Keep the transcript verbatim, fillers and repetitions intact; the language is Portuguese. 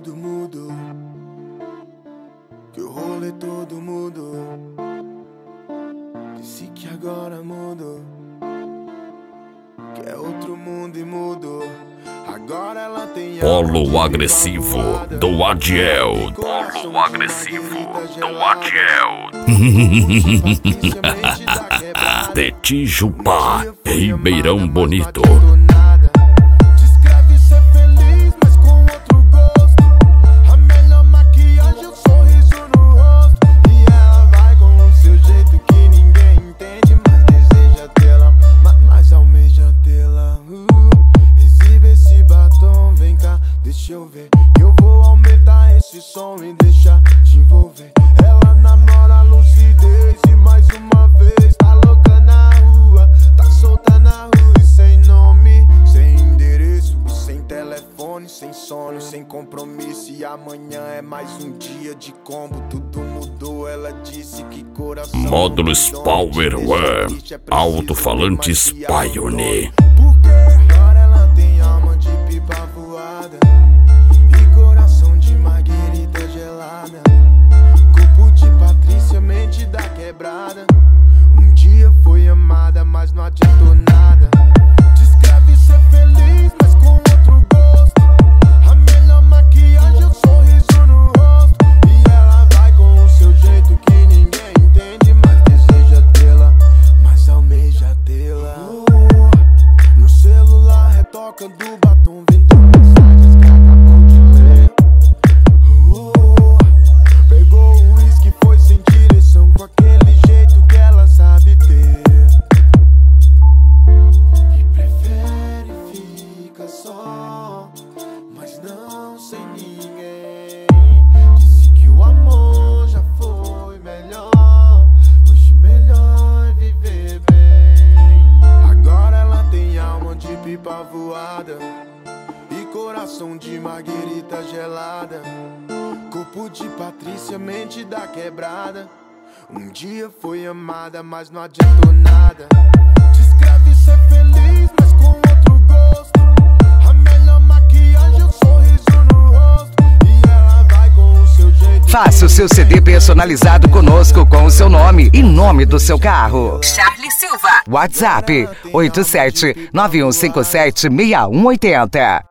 tudo mudou, que o rolê todo mudou. Disse que agora mudou, que é outro mundo e mudou. Agora ela tem Polo agressivo do Adiel. Polo agressivo do Adiel. De Tijupá, Ribeirão Bonito. Descreve ser feliz, mas com outro gosto. A melhor maquiagem é um sorriso no rosto. E ela vai com o seu jeito que ninguém entende, mas deseja tê-la, mas, mas almeja tê-la. uh, Exibe esse batom, vem cá, deixa eu ver, que eu vou aumentar esse som e deixar te envolver. Ela namora a lucidez e mais uma vez tá louca na rua, tá solta na rua e sem nome, sem endereço, sem telefone, sem sono, sem compromisso. E amanhã é mais um dia de combo, tudo mudou. Ela disse que coração Módulos Powerware, alto-falantes Pioneer. porque agora ela tem alma de pipa voada e coração de marguerita gelada, corpo de Patrícia, mente da quebrada. Um dia foi amada, mas não adiantou nada. Descreve ser feliz, mas com outro gosto. A melhor maquiagem é um sorriso no rosto. E ela vai com o seu jeito que ninguém entende, mas deseja tê-la, mas almeja tê-la. Oh, no celular retoca do batom, vendo mensagens que acabou de ler. Oh, pegou o uísque, foi sem direção, com aquele jeito que ela sabe ter. E prefere ficar só, mas não sem ninguém. Disse que o amor já foi melhor, hoje melhor é viver bem. Agora ela tem alma de pipa voada e coração de marguerita gelada, corpo de Patrícia, mente da quebrada. Um dia foi amada, mas não adiantou nada. Descreve ser feliz, mas com outro gosto. A melhor maquiagem é um sorriso no rosto. E ela vai com o seu jeito. Faça o seu C D personalizado conosco com o seu nome e nome do seu carro. Charlie Silva. WhatsApp oito sete nove um cinco sete seis um oito zero.